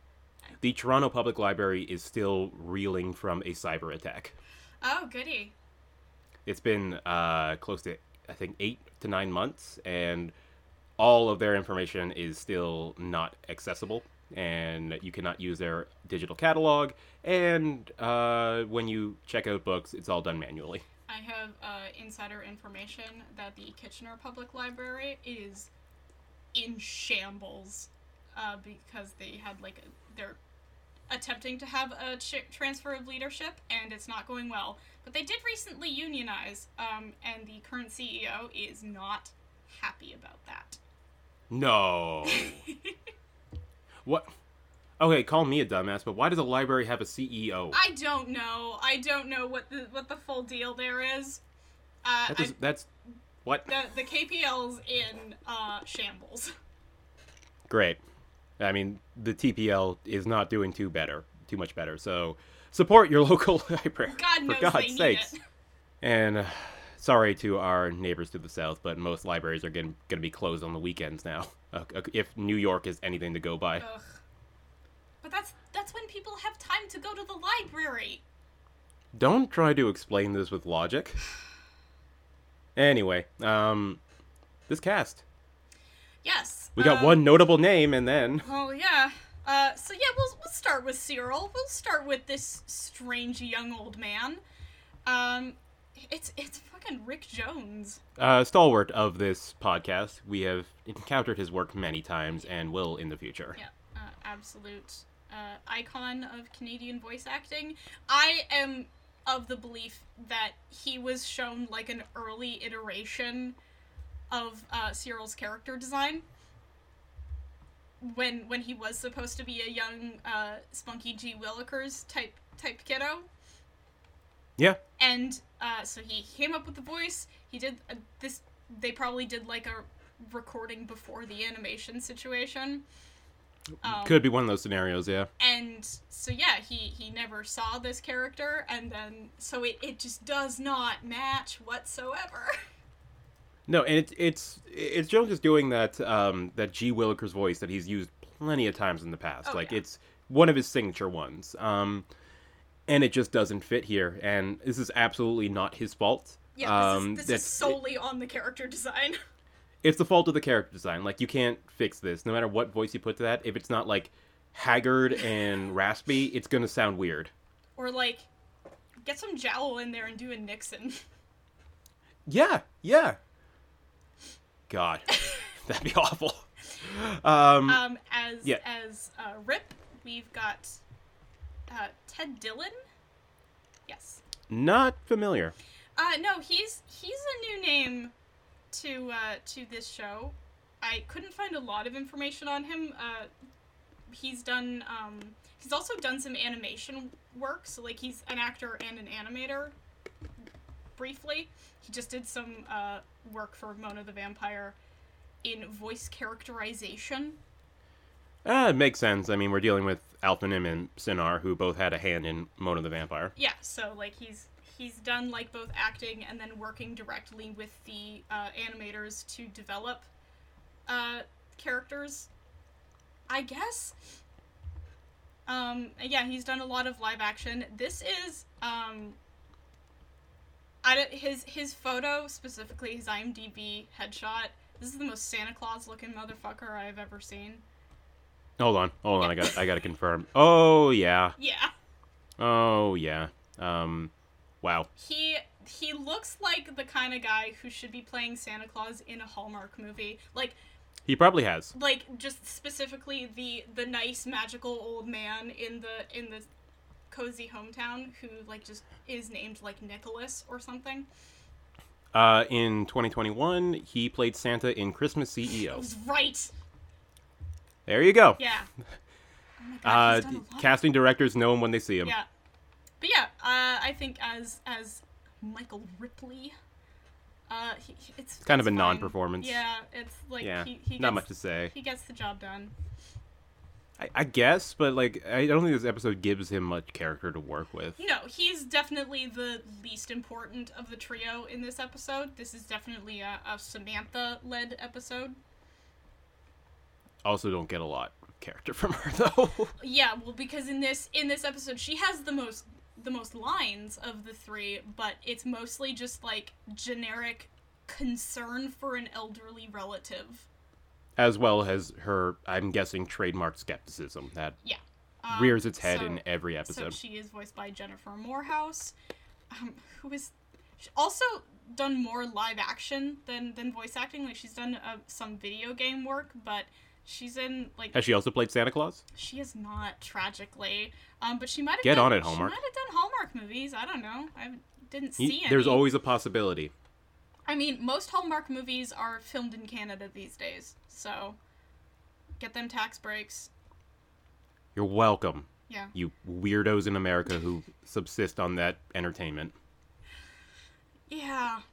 The Toronto Public Library is still reeling from a cyber attack. Oh, goody. It's been close to, I think, 8 to 9 months, and all of their information is still not accessible, and you cannot use their digital catalog, and when you check out books, it's all done manually. I have insider information that the Kitchener Public Library is in shambles because they had, like, they're attempting to have a transfer of leadership, and it's not going well. But they did recently unionize, and the current CEO is not happy about that. No. What? Okay, call me a dumbass, but why does a library have a CEO? I don't know. I don't know what the full deal there is. That's what? The KPL's in shambles. Great. I mean, the TPL is not doing too much better. So support your local library. God knows for God's they need sakes. it. And sorry to our neighbors to the south, but most libraries are going to be closed on the weekends now. If New York is anything to go by. Ugh. But that's when people have time to go to the library. Don't try to explain this with logic. Anyway, this cast. Yes. We got one notable name, and then... Oh, yeah. So yeah, we'll start with Cyril. We'll start with this strange young old man. It's fucking Rick Jones. Stalwart of this podcast. We have encountered his work many times, and will in the future. Yeah, absolute icon of Canadian voice acting. I am of the belief that he was shown, like, an early iteration of Cyril's character design. When he was supposed to be a young, spunky G. Willikers type kiddo. Yeah. And, so he came up with the voice, he did this, they probably did, like, a recording before the animation situation. Could be one of those scenarios, yeah. And, so yeah, he never saw this character, and then, so it just does not match whatsoever. No, and it's Jones is doing that that G. Willikers voice that he's used plenty of times in the past. Oh, like, yeah. it's one of his signature ones. And it just doesn't fit here, and this is absolutely not his fault. Yeah, this is solely on the character design. It's the fault of the character design. Like, you can't fix this. No matter what voice you put to that, if it's not, like, haggard and raspy, it's gonna sound weird. Or, like, get some jowl in there and do a Nixon. Yeah. God, that'd be awful. As Rip, we've got Ted Dillon. Yes. Not familiar. No, he's a new name to this show. I couldn't find a lot of information on him. He's also done some animation work, so, like, he's an actor and an animator. Briefly, he just did some work for Mona the Vampire in voice characterization. It makes sense. I mean, we're dealing with Alphanim and Sinar, who both had a hand in Mona the Vampire. Yeah, so, like, he's done, like, both acting and then working directly with the animators to develop characters, I guess. Yeah, he's done a lot of live action. This is his photo, specifically his IMDb headshot. This is the most Santa Claus looking motherfucker I've ever seen. Hold on. I gotta confirm. Oh yeah. Yeah. Oh yeah. Wow. He looks like the kind of guy who should be playing Santa Claus in a Hallmark movie. Like, he probably has. Like, just specifically the nice magical old man in the cozy hometown who, like, just is named, like, Nicholas or something. In 2021, he played Santa in Christmas CEO. I was right. There you go. Yeah. Oh my God, he's done a lot. Casting directors know him when they see him. Yeah. But yeah, I think as Michael Ripley, it's kind of a fine. non-performance. Yeah, it's like he not gets, much to say. He gets the job done. I guess, but, like, I don't think this episode gives him much character to work with. No, he's definitely the least important of the trio in this episode. This is definitely a Samantha-led episode. Also don't get a lot. character from her, though. Yeah, well, because in this episode, she has the most lines of the three, but it's mostly just like generic concern for an elderly relative. As well as her, I'm guessing, trademark skepticism that Yeah. rears its head in every So episode. she is voiced by Jennifer Morehouse, who is also done more live action than voice acting. Like, she's done some video game work, but she's in, like... Has she also played Santa Claus? She is not, tragically. But she might have Get done... on it, Hallmark. She might have done Hallmark movies. I don't know. I didn't see any. There's always a possibility. I mean, most Hallmark movies are filmed in Canada these days, so get them tax breaks. You're welcome, Yeah. you weirdos in America who subsist on that entertainment. Yeah.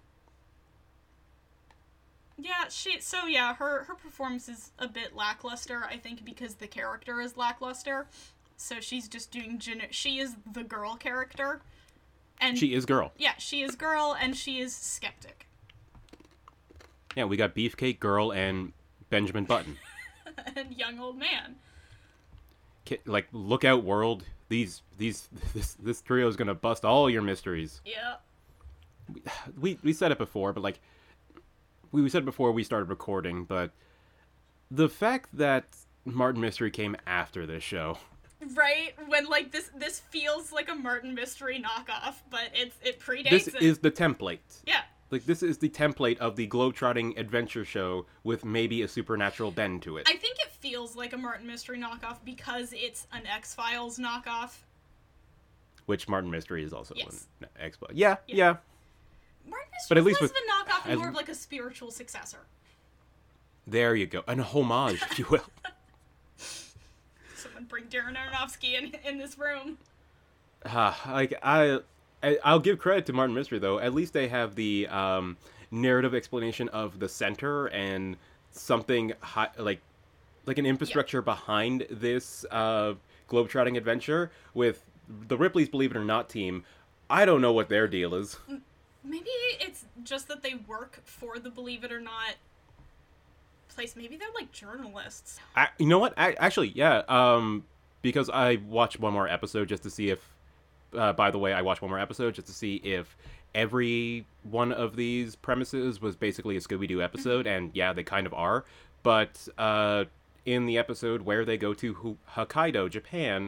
Yeah, her performance is a bit lackluster, I think, because the character is lackluster. So she's just doing she is the girl character. And She is girl. yeah, she is girl and she is skeptic. Yeah, we got Beefcake Girl and Benjamin Button. And young old man. Like, look out, world. This trio is gonna bust all your mysteries. Yeah. We said it before, but like, we said it before we started recording, but the fact that Martin Mystery came after this show. Right? When, like, this feels like a Martin Mystery knockoff, but it predates This it. is the template. Yeah. Like, this is the template of the globetrotting adventure show with maybe a supernatural bend to it. I think it feels like a Martin Mystery knockoff because it's an X-Files knockoff. Which Martin Mystery is also Yes. an X-Files. Yeah. Martin Mystery But at is least less with- of a knockoff and as- more of like a spiritual successor. There you go. An homage, if you will. Someone bring Darren Aronofsky in this room. Like, I'll give credit to Martin Mystery, though. At least they have the narrative explanation of the center and something like an infrastructure behind this globetrotting adventure with the Ripley's Believe It or Not team. I don't know what their deal is. Maybe it's just that they work for the Believe It or Not place. Maybe they're like journalists. You know what? Actually, yeah. Because I watched one more episode just to see if. By the way, I watched one more episode just to see if every one of these premises was basically a Scooby-Doo episode, and yeah, they kind of are. But in the episode where they go to Hokkaido, Japan,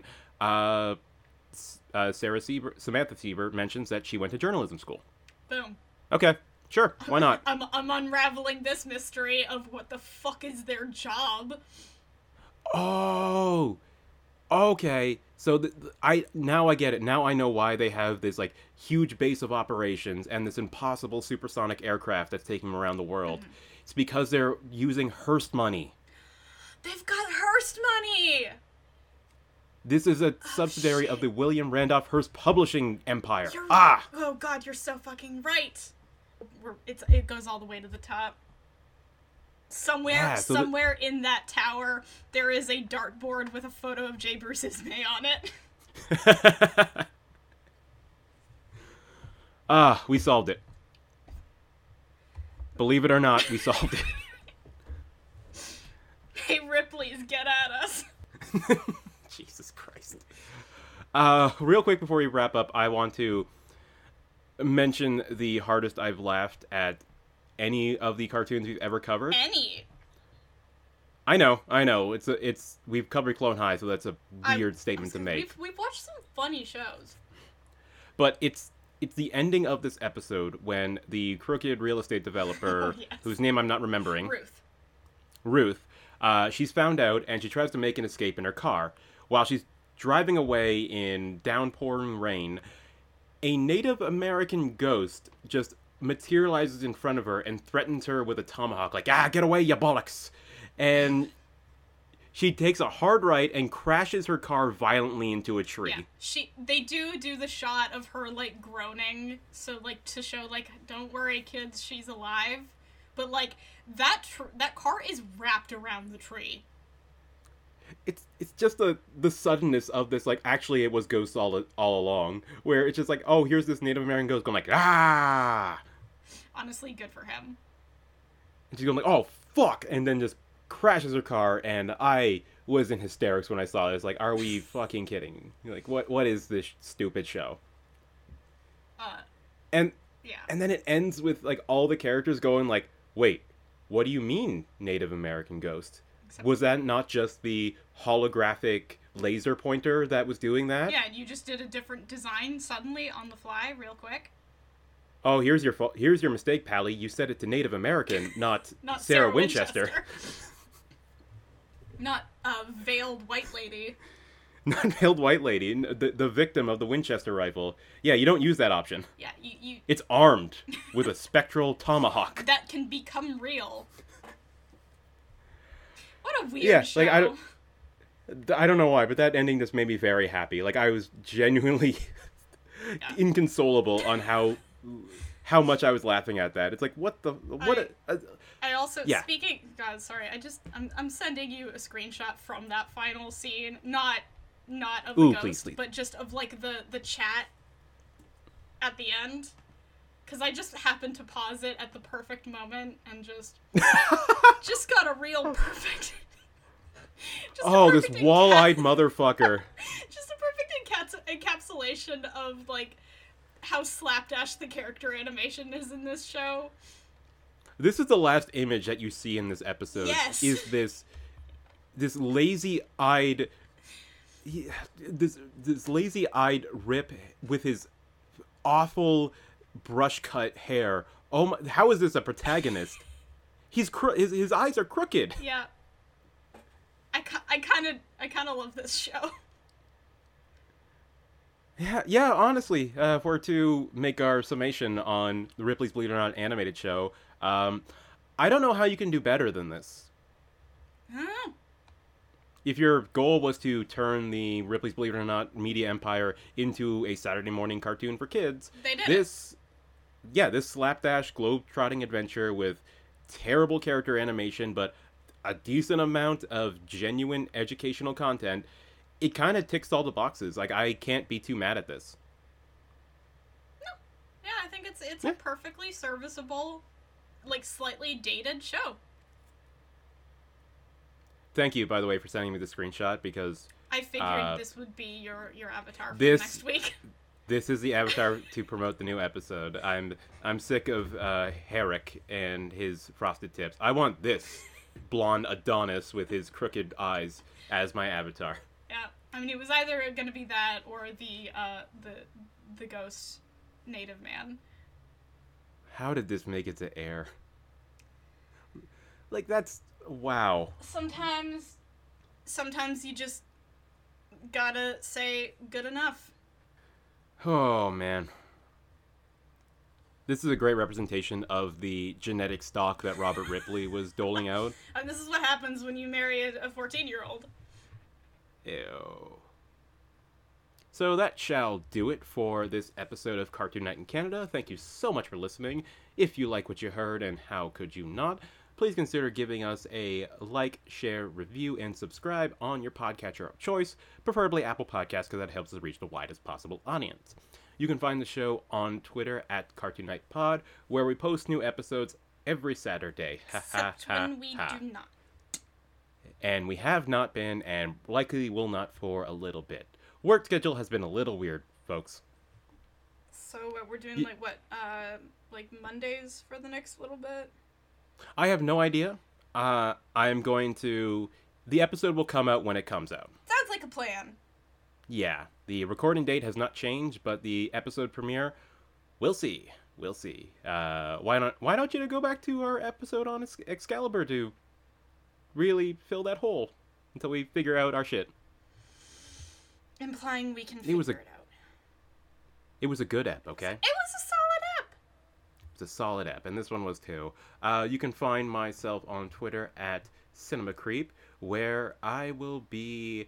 Samantha Siebert mentions that she went to journalism school. Boom. Okay, sure, why not? I'm unraveling this mystery of what the fuck is their job. Oh, okay. So now I get it. Now I know why they have this like huge base of operations and this impossible supersonic aircraft that's taking them around the world. It's because they're using Hearst money. They've got Hearst money. This is a subsidiary of the William Randolph Hearst publishing empire. You're, Ah! Oh god, you're so fucking right. It goes all the way to the top. Somewhere, Yeah, so somewhere in that tower, there is a dartboard with a photo of J. Bruce Ismay on it. We solved it. Believe it or not, we solved it. Hey, Ripley's, get at us. Jesus Christ. Real quick before we wrap up, I want to mention the hardest I've laughed at any of the cartoons we've ever covered. Any. I know. We've covered Clone High, so that's a weird statement to make. We've watched some funny shows. But it's the ending of this episode when the crooked real estate developer, Oh, yes. whose name I'm not remembering, Ruth. she's found out and she tries to make an escape in her car. While she's driving away in downpouring rain, a Native American ghost just materializes in front of her and threatens her with a tomahawk, like, get away, you bollocks! And she takes a hard right and crashes her car violently into a tree. Yeah, they do the shot of her, like, groaning, so, like, to show, like, don't worry, kids, she's alive. But, like, that car is wrapped around the tree. It's just the suddenness of this, like, actually it was ghosts all along, where it's just like, oh, here's this Native American ghost going like, ah! Honestly, good for him. And she's going like, oh, fuck! And then just crashes her car, and I was in hysterics when I saw this. Like, are we fucking kidding? Like, what is this stupid show? And Yeah. and then it ends with like all the characters going like, wait, what do you mean Native American ghost? Was that not just the holographic laser pointer that was doing that? Yeah, you just did a different design suddenly on the fly, real quick. Oh, here's your mistake, Pally. You said it to Native American, not, Not Sarah Winchester. Not a veiled white lady. Not veiled white lady, the victim of the Winchester rifle. Yeah, you don't use that option. Yeah, you It's armed with a spectral tomahawk. that can become real. What a weird show. Like I don't know why, but that ending just made me very happy. Like I was genuinely inconsolable on how much I was laughing at that. It's like what I also Yeah. speaking. God, sorry. I'm sending you a screenshot from that final scene, not of the Ooh, ghost, please. but just of like the chat at the end. Because I just happened to pause it at the perfect moment and just got a real perfect. this wall-eyed motherfucker. Just a perfect encapsulation of like how slapdash the character animation is in this show. This is the last image that you see in this episode. Yes. Is this lazy-eyed this lazy-eyed Rip with his awful brush cut hair. Oh my, how is this a protagonist? His eyes are crooked. Yeah. I kind of love this show. Yeah, honestly, if we're to make our summation on the Ripley's Believe It or Not animated show, I don't know how you can do better than this. Oh. If your goal was to turn the Ripley's Believe It or Not media empire into a Saturday morning cartoon for kids, They did this slapdash globe-trotting adventure with terrible character animation, but a decent amount of genuine educational content, it kind of ticks all the boxes. Like, I can't be too mad at this. Yeah, I think it's a perfectly serviceable, like slightly dated show. Thank you, by the way, for sending me the screenshot, because I figured this would be your avatar for this- next week. this is the avatar to promote the new episode. I'm sick of Herrick and his frosted tips. I want this blonde Adonis with his crooked eyes as my avatar. Yeah, I mean it was either going to be that or the ghost native man. How did this make it to air? Like, that's... wow. Sometimes you just gotta say good enough. Oh, man. This is a great representation of the genetic stock that Robert Ripley was doling out. And this is what happens when you marry a 14-year-old. Ew. So that shall do it for this episode of Cartoon Night in Canada. Thank you so much for listening. If you like what you heard, and how could you not, please consider giving us a like, share, review, and subscribe on your podcatcher of choice, preferably Apple Podcasts, because that helps us reach the widest possible audience. You can find the show on Twitter at Cartoon Night Pod, where we post new episodes every Saturday. Except when we do not. And we have not been, and likely will not for a little bit. Work schedule has been a little weird, folks. So we're doing like Mondays for the next little bit? I have no idea. I'm going to... The episode will come out when it comes out. Sounds like a plan. Yeah, the recording date has not changed, but the episode premiere, we'll see. We'll see. Why don't you go back to our episode on Excalibur to really fill that hole until we figure out our shit. Implying we can figure it out. It was a good ep, okay? It was a solid ep. It's a solid ep, and this one was too. You can find myself on Twitter at CinemaCreep, where I will be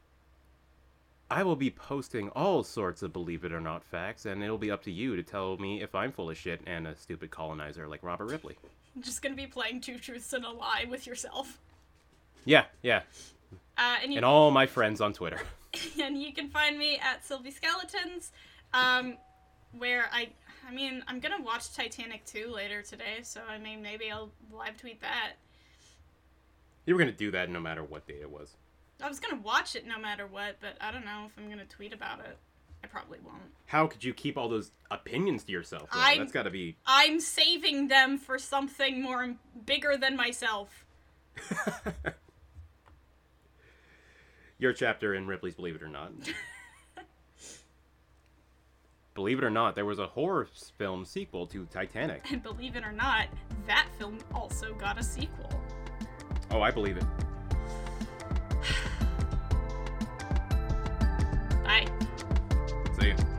posting all sorts of Believe It or Not facts, and it'll be up to you to tell me if I'm full of shit and a stupid colonizer like Robert Ripley. I'm just gonna be playing Two Truths and a Lie with yourself. Yeah. And all my friends on Twitter. And you can find me at Sylvie Skeletons, where I'm gonna watch Titanic 2 later today, so maybe I'll live tweet that. You were gonna do that no matter what day it was. I was gonna watch it no matter what, but I don't know if I'm gonna tweet about it. I probably won't. How could you keep all those opinions to yourself, though? That's gotta be... I'm saving them for something more bigger than myself. Your chapter in Ripley's Believe It or Not. Believe it or not, there was a horror film sequel to Titanic. And believe it or not, that film also got a sequel. Oh, I believe it. Bye. See ya.